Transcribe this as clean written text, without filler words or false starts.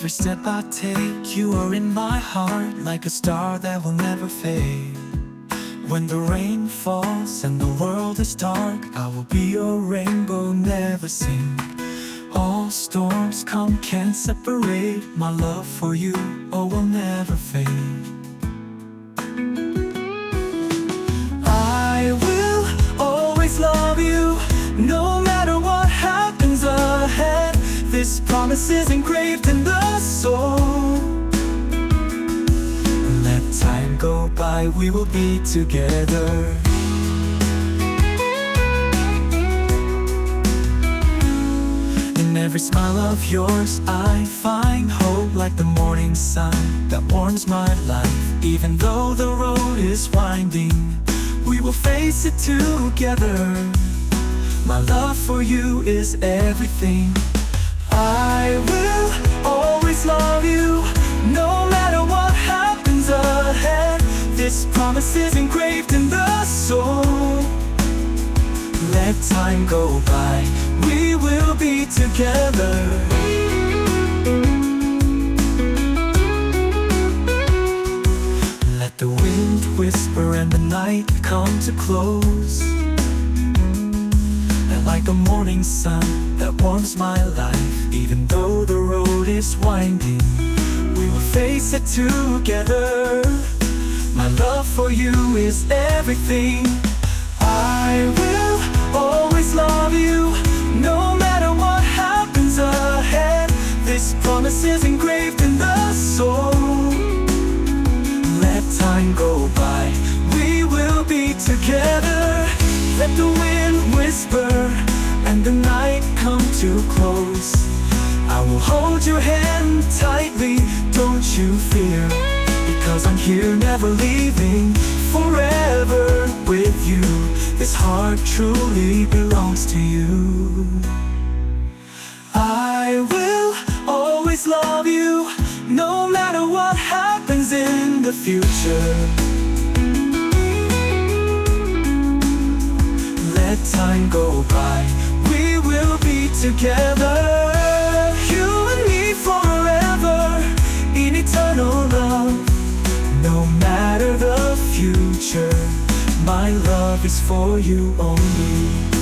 Every step I take, you are in my heart, like a star that will never fade. When the rain falls and the world is dark, I will be your rainbow, never sink. All storms come, can't separate my love for you, oh, will never fade. I will always love you, no matter what happens ahead. This promise is engraved in the soul. Let time go by, we will be together. In every smile of yours, I find hope, like the morning sun that warms my life. Even though the road is winding, we will face it together. My love for you is everything. I will always love you, no matter what happens ahead. This promise is engraved in the soul. Let time go by, we will be together. Let the wind whisper and the night come to close. And like the morning sun that warms my life, even though the road is winding, we will face it together. My love for you is everything. I will always love you, no matter what happens ahead. This promise is engraved in the soul. Let time go by, we will be together. Let the wind whisper and the night come too close. I will hold your hand tightly, don't you fear, because I'm here, never leaving, forever with you. This heart truly belongs to you. I will always love you, no matter what happens in the future. Let time go by, we will be together. You and me forever, in eternal love. No matter the future, my love is for you only.